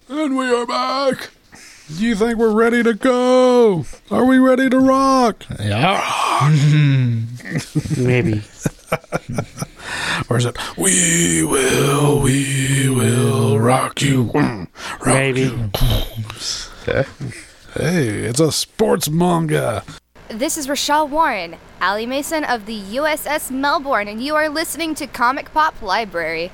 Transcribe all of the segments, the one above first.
And we are back. Do you think we're ready to go? Are we ready to rock? Yeah. Maybe. Or is it, we will rock you. Rock Maybe. you. Hey, it's a sports manga. This is Rochelle Warren, Allie Mason of the USS Melbourne, and you are listening to Comic Pop Library.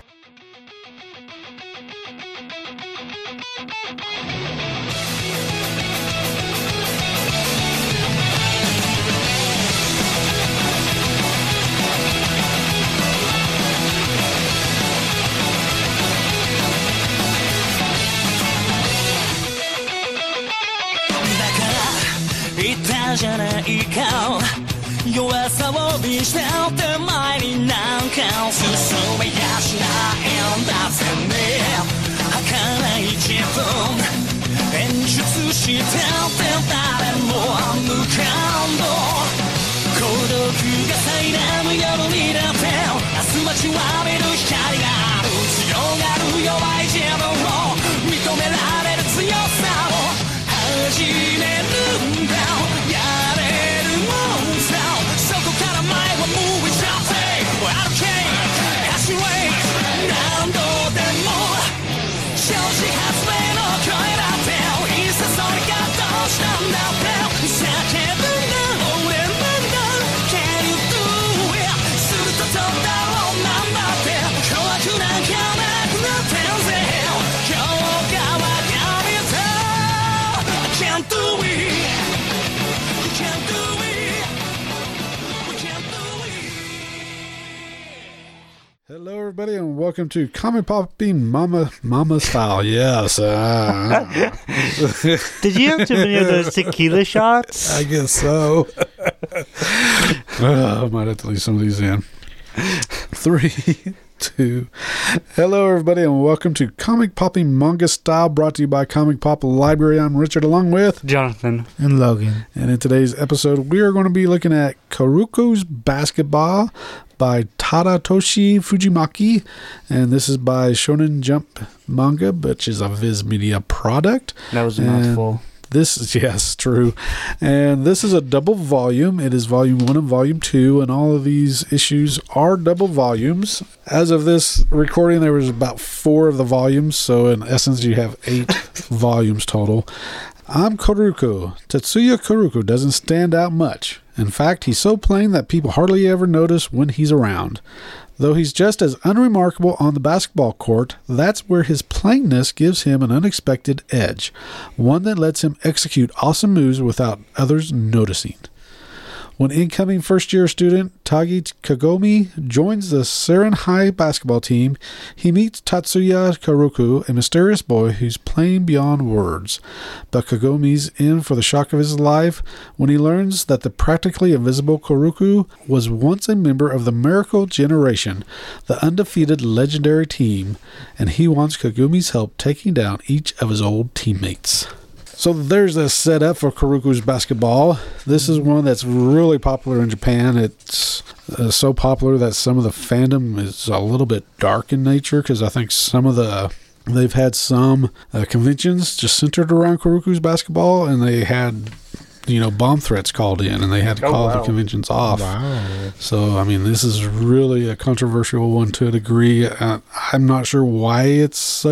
「じゃないか弱さを見せて前になんか進めやしないんだぜね儚い自分演出してて誰も無感動孤独が苛む夜にだって明日待ちわびる光がある強がる弱い自分を認められる強さを始めるんだ Hello, everybody, and welcome to Comic Popping Mama Style. Yes. Did you have too many of those tequila shots? I guess so. I might have to leave some of these in. 3, 2. Hello, everybody, and welcome to Comic Popping Manga Style, brought to you by Comic Pop Library. I'm Richard, along with Jonathan And Logan. And in today's episode, we are going to be looking at Karuko's Basketball by Tadatoshi Fujimaki, and this is by Shonen Jump Manga, which is a Viz Media product. That was a mouthful. This is, yes, true. And this is a double volume. It is volume 1 and volume 2, and all of these issues are double volumes. As of this recording, there was about 4 of the volumes, so in essence, you have 8 volumes total. I'm Karuko. Tetsuya Karuko doesn't stand out much. In fact, he's so plain that people hardly ever notice when he's around. Though he's just as unremarkable on the basketball court, that's where his plainness gives him an unexpected edge, one that lets him execute awesome moves without others noticing. When incoming first-year student Tagi Kagome joins the Seren High basketball team, he meets Tatsuya Karuko, a mysterious boy who's plain beyond words. But Kagome's in for the shock of his life when he learns that the practically invisible Karuko was once a member of the Miracle Generation, the undefeated legendary team, and he wants Kagome's help taking down each of his old teammates. So there's a setup for Karuko's Basketball. This is one that's really popular in Japan. It's so popular that some of the fandom is a little bit dark in nature, because I think they've had some conventions just centered around Karuko's Basketball, and they had bomb threats called in, and they had to call the conventions off. Wow. So, I mean, this is really a controversial one to a degree. I'm not sure why it's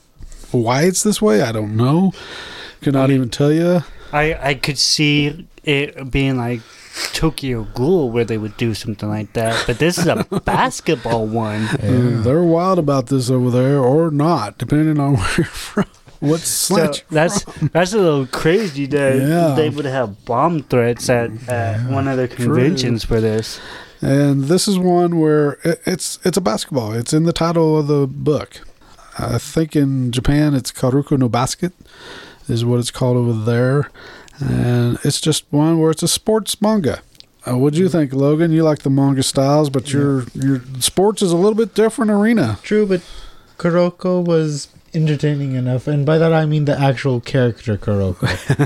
this way. I don't know. Could not even tell you. I could see it being like Tokyo Ghoul, where they would do something like that. But this is a basketball one. Yeah. They're wild about this over there, or not, depending on where you're from. What slant that's a little crazy that they would have bomb threats at one of their conventions for this. And this is one where it's a basketball. It's in the title of the book. I think in Japan it's Karuko no Basket is what it's called over there. And it's just one where it's a sports manga. What do you think, Logan? You like the manga styles, but your sports is a little bit different arena. True, but Kuroko was entertaining enough, and by that I mean the actual character Kuroko,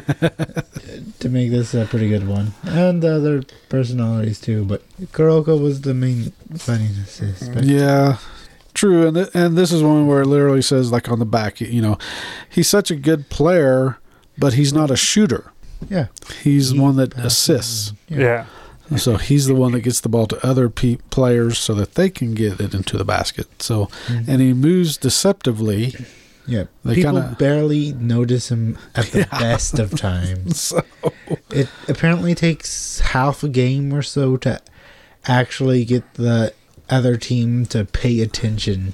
to make this a pretty good one. And the other personalities too, but Kuroko was the main funniness aspect. Yeah. True, and this is one where it literally says, like on the back, he's such a good player, but he's not a shooter. Yeah. He's one that assists. Yeah. So he's the one that gets the ball to other players so that they can get it into the basket. So, and he moves deceptively. Yeah. They People kinda- barely notice him at the best of times. So, It apparently takes half a game or so to actually get the other team to pay attention.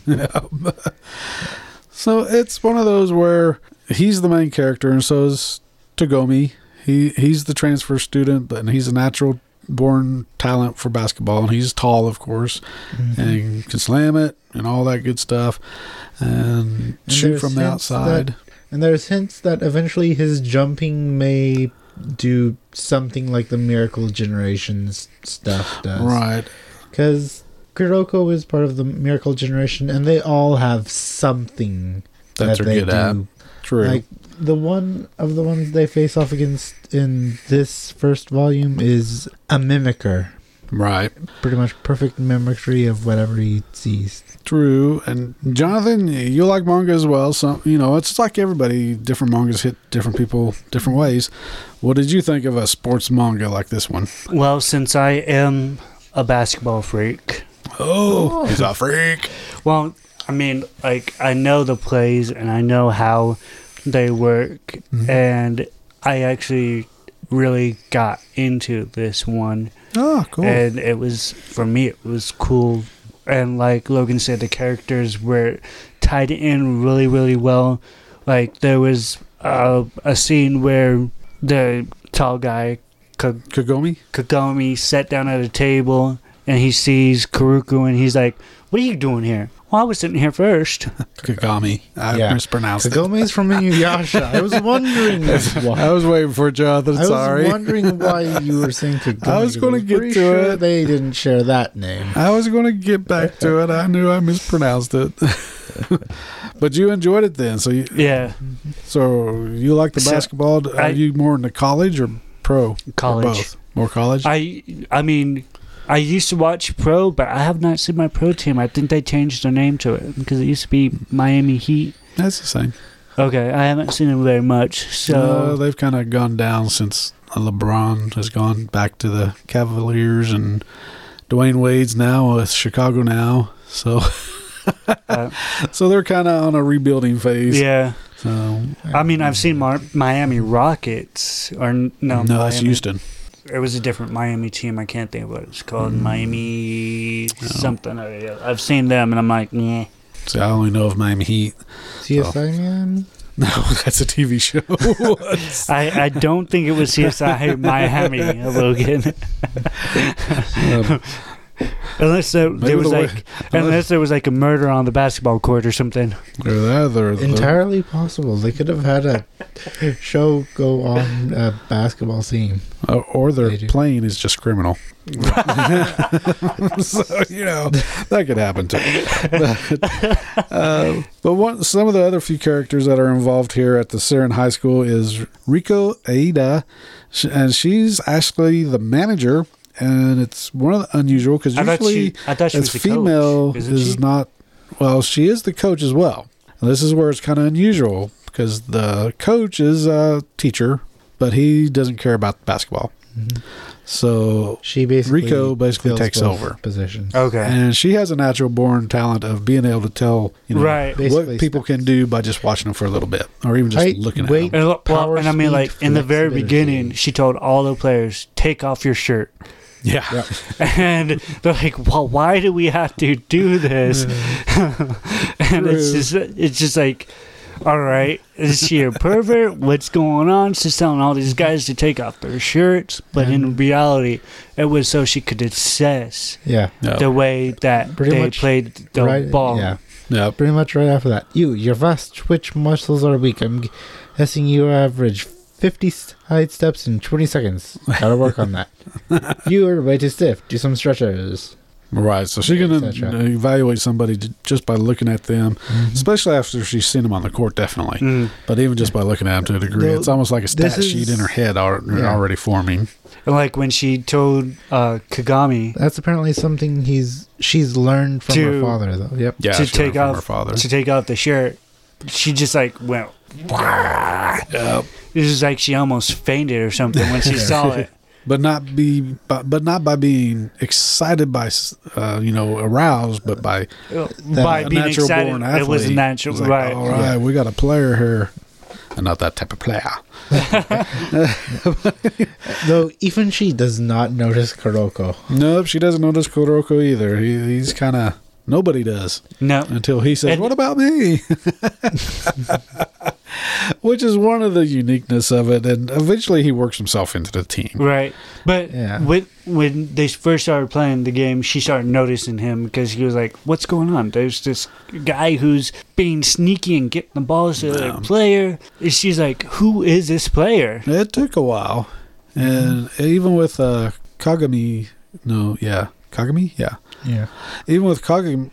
so it's one of those where he's the main character, and so is Tagomi. He's the transfer student, and he's a natural born talent for basketball, and he's tall, of course, and can slam it and all that good stuff, and shoot there's from the hints outside. And there's hints that eventually his jumping may do something like the Miracle Generations stuff does. Right. Because Kuroko is part of the Miracle Generation, and they all have something That they're they good do. at. True. Like, the one of the ones they face off against in this first volume is a mimicker. Right. Pretty much perfect mimicry of whatever he sees. True. And Jonathan, you like manga as well. So, it's like everybody, different mangas hit different people different ways. What did you think of a sports manga like this one? Well, since I am a basketball freak, Oh, he's a freak. well, I mean, like, I know the plays and I know how they work, and I actually really got into this one. Oh, cool. And it was, for me, it was cool. And like Logan said, the characters were tied in really, really well. Like, there was a scene where the tall guy, Kagome, sat down at a table, and he sees Kuroko, and he's like, "What are you doing here?" "Well, I was sitting here first." Kagami. I mispronounced it. Kagome's from Inuyasha. I was wondering why. I was waiting for it, Jonathan. I was Sorry. wondering why you were saying Kagome. I was gonna get pretty to sure it. They didn't share that name. I was going to get back to it. I knew I mispronounced it. But you enjoyed it then. So Yeah, you like the So, basketball? Are you more into college or pro? college. Or both? More college? I mean, I used to watch pro, but I have not seen my pro team. I think they changed their name to it because it used to be Miami Heat. That's the same. Okay, I haven't seen them very much. So They've kind of gone down since LeBron has gone back to the Cavaliers, and Dwayne Wade's now with Chicago now. So, so they're kind of on a rebuilding phase. yeah. So I mean, I've seen Miami Rockets, or no, no, that's Miami- Houston. It was a different Miami team. I can't think of what it's called. Miami something. I've seen them, and I'm like, yeah. See, I only know of Miami Heat. CSI Man? No, that's a TV show. I don't think it was CSI Miami, Logan. Unless there was like a murder on the basketball court or something. They're Entirely possible. They could have had a show go on a basketball scene. or their They do. plane is just criminal. So, that could happen too. But some of the other few characters that are involved here at the Saren High School is Riko Aida, and she's actually the manager, and it's one of the unusual because I thought usually she was as the female coach. Isn't is she? not. Well, she is the coach as well. And this is where it's kind of unusual because the coach is a teacher, but he doesn't care about basketball. So She basically Riko basically fills takes both over. positions. Okay. And she has a natural born talent of being able to tell Right. Basically what people can do by just watching them for a little bit, or even just Height, looking at weight, them. And I mean, speed, like, in the very flexibility. beginning, she told all the players, "Take off your shirt." Yeah. Yep. And they're like, "Well, why do we have to do this?" And it's just like, all right, is she a pervert? What's going on? She's telling all these guys to take off their shirts, but in reality, it was so she could assess Yeah. No. the way that Pretty they much played the ball. Yeah. Yeah. Pretty much right after that. Your vast twitch muscles are weak. I'm guessing you average 50 side steps in 20 seconds. Gotta work on that. You are way too stiff. Do some stretches. Right. So she can Etc. evaluate somebody just by looking at them, especially after she's seen them on the court, definitely. Mm. But even just by looking at them to a degree, No, it's almost like a stat this sheet is- in her head already forming. And like when she told Kagami That's apparently something she's learned from her To- father, though. Yep. Yeah, to she take learned from off her father. to take off the shirt, she just like went. Yep. It was like she almost fainted or something when she saw it. But not by being excited by aroused, but by By a being natural excited, born athlete. it was natural, It's like, right? all right, we got a player here, and not that type of player. Though even she does not notice Kuroko. Nope, she doesn't notice Kuroko either. He's kind of nobody does No, until he says, And- "What about me?" Which is one of the uniqueness of it, and eventually he works himself into the team. right. But Yeah. when they first started playing the game, she started noticing him because he was like, "What's going on? There's this guy who's being sneaky and getting the balls to the player." And she's like, "Who is this player?" It took a while, and even with Kagami, Kagami, yeah. Yeah. Even with Kagami,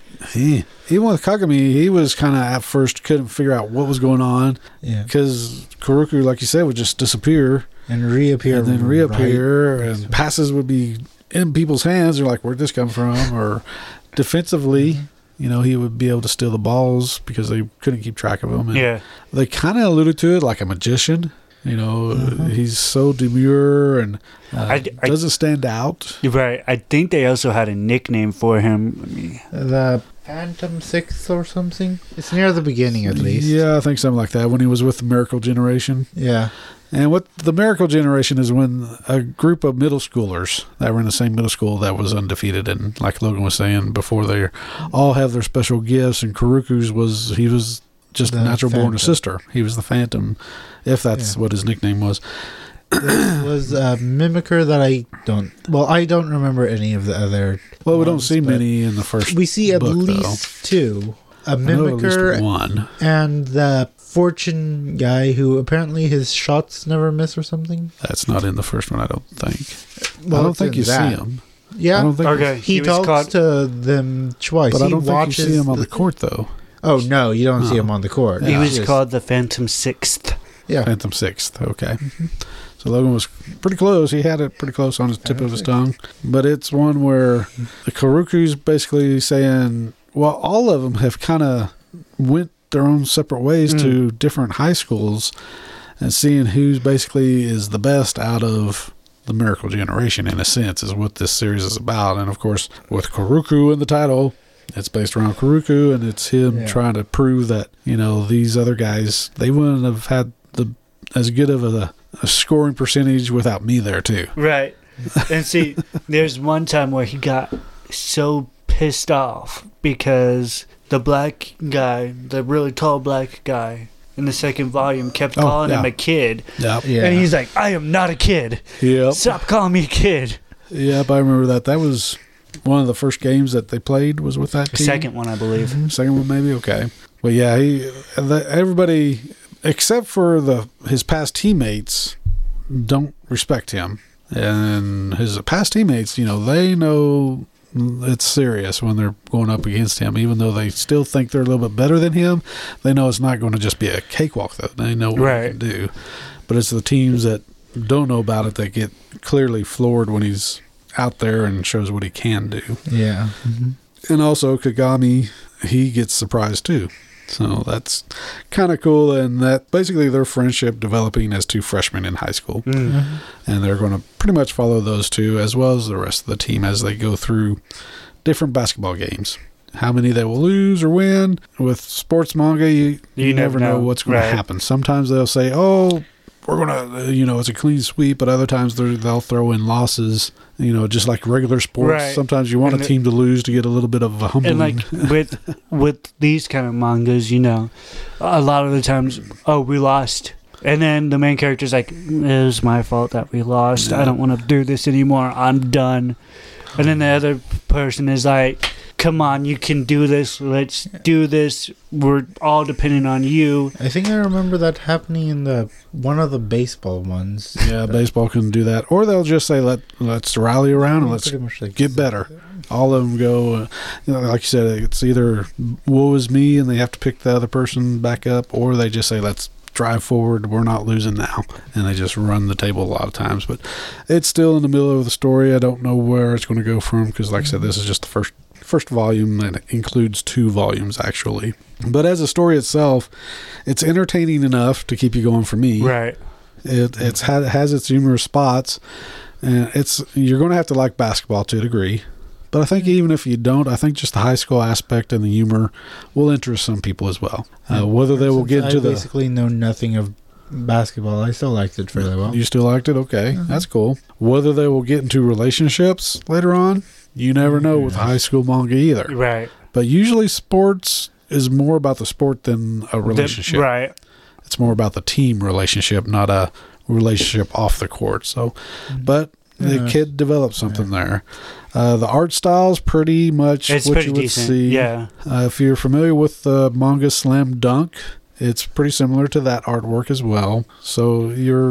he was kind of at first couldn't figure out what was going on Yeah. because Kuroko, like you said, would just disappear And reappear. and then reappear, right. and passes would be in people's hands. They're like, "Where'd this come from?" Or defensively, he would be able to steal the balls because they couldn't keep track of him. And Yeah, they kind of alluded to it like a magician. He's so demure and I- doesn't stand out. you're right. I think they also had a nickname for him. Let me- The Phantom Six or something. It's near the beginning, at least. Yeah, I think something like that when he was with the Miracle Generation. Yeah. And what the Miracle Generation is when a group of middle schoolers that were in the same middle school that was undefeated, and like Logan was saying before, they all have their special gifts. And Kuroku's was just The a natural born Phantom. sister. He was the Phantom, if that's what his nickname was. It was a mimicker that I don't remember any of the other. Well, we don't ones, see but many in the first. We see at book, least two. A though. I know at mimicker least one. and the fortune guy who apparently his shots never miss or something. That's not in the first one, I don't think. Well, I don't it's think in you see that. him. Yeah. I don't think Okay, He was talks caught. to them twice. but he I don't think watches you see him on the court, though. Oh no, you don't see No. him on the court. He Yeah. was Just- called the Phantom Sixth. Yeah. Phantom Sixth. Okay. So Logan was pretty close. He had it pretty close on his tip of his tongue. But it's one where the Kuroku's basically saying, well, all of them have kind of went their own separate ways to different high schools and seeing who's basically is the best out of the Miracle Generation, in a sense, is what this series is about. And of course, with Kuroku in the title, it's based around Kuroku, and it's him trying to prove that, these other guys, they wouldn't have had as good of a scoring percentage without me there too. Right. And see, there's one time where he got so pissed off because the black guy, the really tall black guy in the second volume, kept calling him a kid. Yep. Yeah. And he's like, "I am not a kid. Yep. Stop calling me a kid." Yep. I remember that. That was one of the first games that they played was with that The team. second one, I believe. Second one, maybe. Okay. But yeah, everybody except for his past teammates don't respect him, and his past teammates, they know it's serious when they're going up against him. Even though they still think they're a little bit better than him, they know it's not going to just be a cakewalk. That they know what he can do. But it's the teams that don't know about it that get clearly floored when he's out there and shows what he can do. Yeah. And also Kagami, he gets surprised too. So that's kind of cool. And that basically their friendship developing as two freshmen in high school. And they're going to pretty much follow those two as well as the rest of the team as they go through different basketball games. How many they will lose or win. With sports manga, you never know what's going to happen. Sometimes they'll say, oh, we're going to, it's a clean sweep. But other times they'll throw in losses, just like regular sports. Right. Sometimes you want a team to lose to get a little bit of a humbling. And like with these kind of mangas, a lot of the times, oh, we lost. And then the main character's like, it was my fault that we lost. I don't want to do this anymore. I'm done. And then the other person is like, come on, you can do this. Let's do this. We're all depending on you. I think I remember that happening in one of the baseball ones. Yeah, baseball can do that. Or they'll just say, let's rally around and let's Pretty much like get better. All of them go, like you said, it's either woe is me and they have to pick the other person back up, or they just say, let's drive forward. We're not losing now. And they just run the table a lot of times. But it's still in the middle of the story. I don't know where it's going to go from because, like I said, this is just the first volume, and it includes 2 volumes, actually. But as a story itself, it's entertaining enough to keep you going for me. Right. It has its humorous spots, and you're going to have to like basketball to a degree. But I think even if you don't, I think just the high school aspect and the humor will interest some people as well. Whether they will get into I basically know nothing of basketball, I still liked it fairly well. You still liked it? Okay, that's cool. Whether they will get into relationships later on, you never know with high school manga either. Right. But usually sports is more about the sport than a relationship. Right. It's more about the team relationship, not a relationship off the court. So, but the kid developed something there. The art style is pretty much It's what pretty you would decent. see. Yeah. If you're familiar with the manga Slam Dunk, it's pretty similar to that artwork as well. So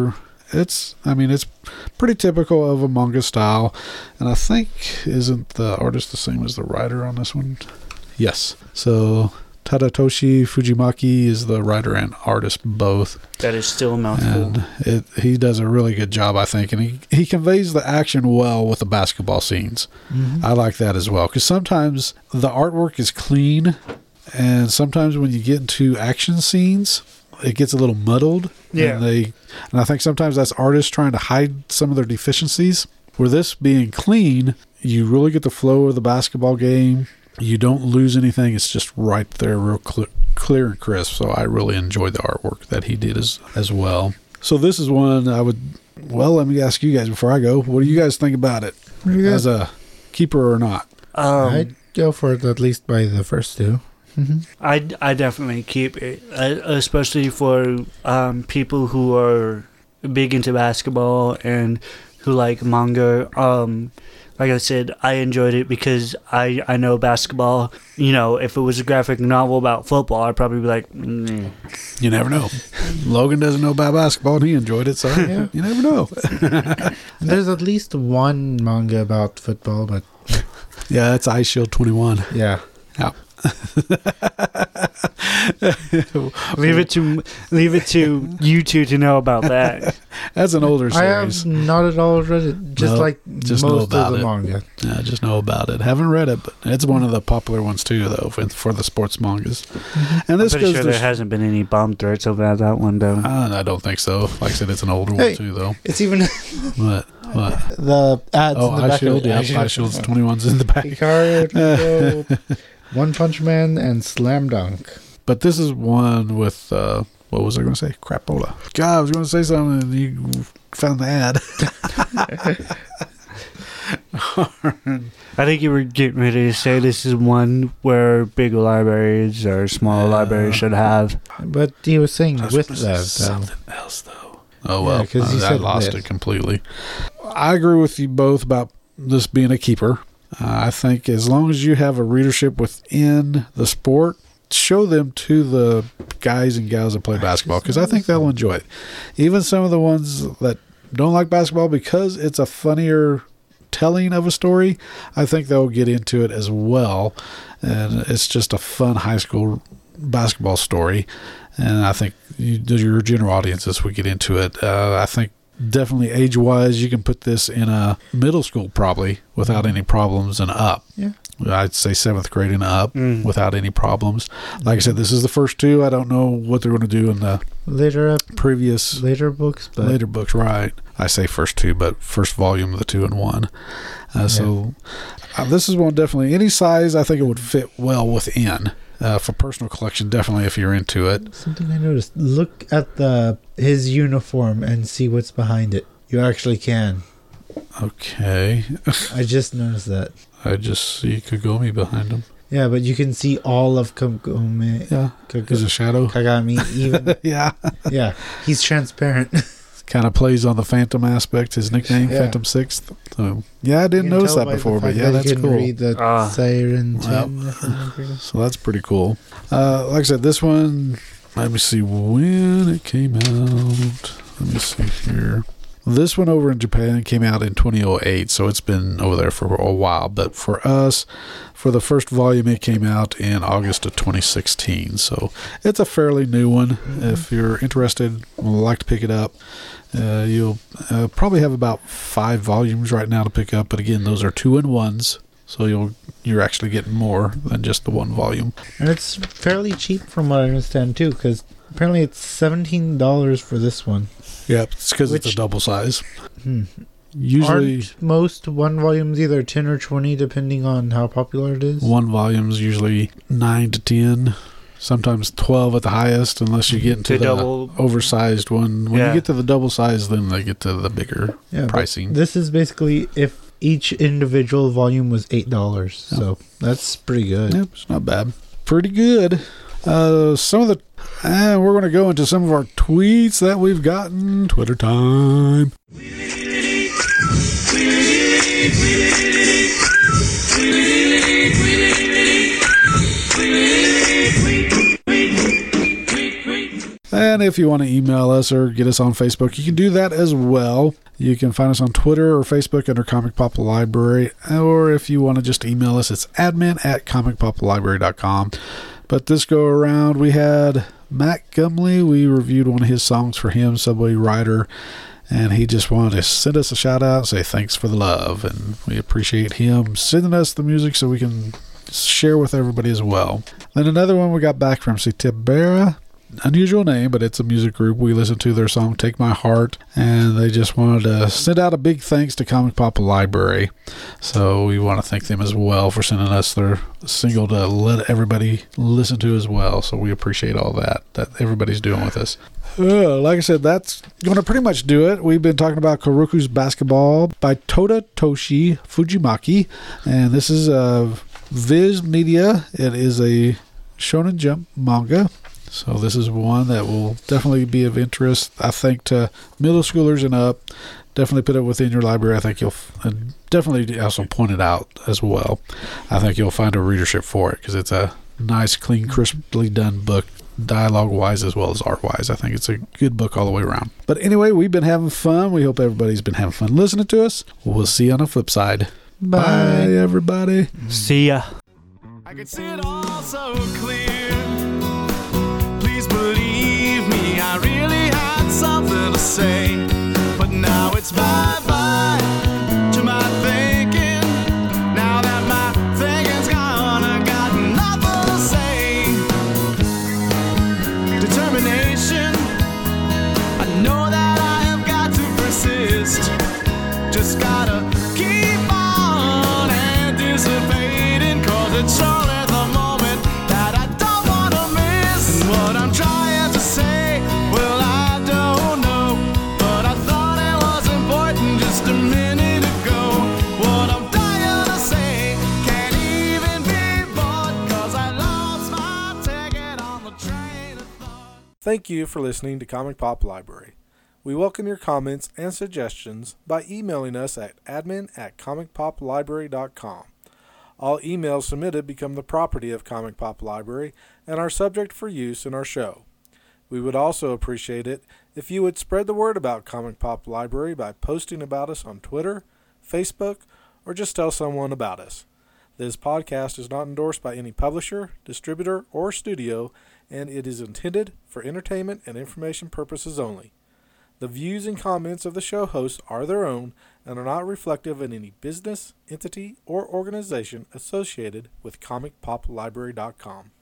it's pretty typical of a manga style. And I think, isn't the artist the same as the writer on this one? Yes. So Tadatoshi Fujimaki is the writer and artist both. That is still a mouthful. And he does a really good job, I think. And he conveys the action well with the basketball scenes. I like that as well. Because sometimes the artwork is clean. And sometimes when you get into action scenes, it gets a little muddled. Yeah. And I think sometimes that's artists trying to hide some of their deficiencies. Where this being clean, you really get the flow of the basketball game. You don't lose anything. It's just right there, real clear and crisp. So I really enjoyed the artwork that he did as well. So this is one I would... Well, let me ask you guys before I go. What do you guys think about it? As a keeper or not? I'd go for it at least by the first 2. I definitely keep it, especially for people who are big into basketball and who like manga. Like I said, I enjoyed it because I know basketball. You know, if it was a graphic novel about football, I'd probably be like, You never know. Logan doesn't know about basketball, and he enjoyed it, so you never know. There's at least one manga about football, but Yeah, that's Ice Shield 21. yeah. Yeah. leave it to you two to know about that. That's an older I have series. not at all read it, just No, like just know most about of the it. manga. Yeah, just know about it. Haven't read it, but it's one of the popular ones too, though, for the sports mangas. And this I'm pretty goes sure to there hasn't been any bomb threats over that one, though. I don't think so. Like I said, it's an older Hey. one too, though. It's even What? the ads Oh, in the Ice back Shield. of Yeah, it. Ice Shield's 21's in the back. Hikaru, One Punch Man, and Slam Dunk. But this is one with, what was I going to say? Crapola. God, I was going to say something and you found the ad. I think you were getting ready to say this is one where big libraries or small libraries should have. But he was saying I was with supposed to that, say though. something else, though. Oh, well. Yeah, 'cause you I said lost with. it completely. I agree with you both about this being a keeper. I think as long as you have a readership within the sport, show them to the guys and gals that play basketball, because I think they'll enjoy it. Even some of the ones that don't like basketball, because it's a funnier telling of a story, I think they'll get into it as well. And it's just a fun high school basketball story. And I think your general audiences would get into it. I think definitely age-wise, you can put this in a middle school probably without any problems and up. Yeah. I'd say 7th grade and up without any problems. Like I said, this is the first 2. I don't know what they're going to do in the Later previous books, but later books, right? I say first 2, but first volume of the 2 and 1. So this is one definitely any size. I think it would fit well within for personal collection. Definitely, if you're into it. something I noticed. Look at his uniform and see what's behind it. You actually can. Okay, I just noticed that. I just see Kagome behind him. Yeah, but you can see all of Kagome. Yeah, there's a shadow. Kagami, even. Yeah, Yeah, he's transparent. kind of plays on the Phantom aspect. His nickname, Yeah. Phantom Sixth. So yeah, I didn't notice that before, but yeah, that's cool. Read the Siren Well, 10. So that's pretty cool. Like I said, this one, let me see when it came out. Let me see here. This one over in Japan came out in 2008, so it's been over there for a while. But for us, for the first volume, it came out in August of 2016. So it's a fairly new one. If you're interested, would like to pick it up, you'll probably have about 5 volumes right now to pick up. But again, those are 2-in-1s. So you're actually getting more than just the 1 volume. And it's fairly cheap from what I understand, too, because apparently it's $17 for this one. Yeah, it's because it's a double size. Usually, aren't most 1 volumes either 10 or 20, depending on how popular it is? 1 volume's usually 9 to 10, sometimes 12 at the highest, unless you get into the oversized one. When you get to the double size, then they get to the bigger pricing. This is basically if each individual volume was $8, so that's pretty good. Yep, it's not bad. Pretty good. Some of the we're going to go into some of our tweets that we've gotten. Twitter time. And if you want to email us or get us on Facebook, you can do that as well. You can find us on Twitter or Facebook under Comic Pop Library. Or if you want to just email us, it's admin@comicpoplibrary.com. But this go around, we had Matt Gumley. We reviewed one of his songs for him, Subway Rider. And he just wanted to send us a shout out, say thanks for the love. And we appreciate him sending us the music so we can share with everybody as well. Then another one we got back from Citibera. Unusual name, but it's a music group. We listened to their song Take My Heart, and they just wanted to send out a big thanks to Comic Pop Library. So we want to thank them as well for sending us their single to let everybody listen to as well. So we appreciate all that everybody's doing with us. Like I said, that's going to pretty much do it. We've been talking about Kuroko's Basketball by Toda Toshi Fujimaki, and this is Viz Media. It is a Shonen Jump manga. So this is one that will definitely be of interest, I think, to middle schoolers and up. Definitely put it within your library. I think you'll definitely also point it out as well. I think you'll find a readership for it because it's a nice, clean, crisply done book, dialogue-wise as well as art-wise. I think it's a good book all the way around. But anyway, we've been having fun. We hope everybody's been having fun listening to us. We'll see you on the flip side. Bye everybody. See ya. I could see it all so clear. Please believe me, I really had something to say. But now it's bye-bye to my thinking. Now that my thinking's gone, I got nothing to say. Determination, I know that I have got to persist. Just gotta keep on anticipating, 'cause it's only the moment that I don't wanna miss. And what I'm trying to say, well, I don't know, but I thought it was important just a minute ago. What I'm dying to say can't even be bought, 'cause I lost my ticket on the train of thought. Thank you for listening to Comic Pop Library. We welcome your comments and suggestions by emailing us at admin@comicpoplibrary.com. All emails submitted become the property of Comic Pop Library and are subject for use in our show. We would also appreciate it if you would spread the word about Comic Pop Library by posting about us on Twitter, Facebook, or just tell someone about us. This podcast is not endorsed by any publisher, distributor, or studio, and it is intended for entertainment and information purposes only. The views and comments of the show hosts are their own and are not reflective of any business, entity, or organization associated with ComicPopLibrary.com.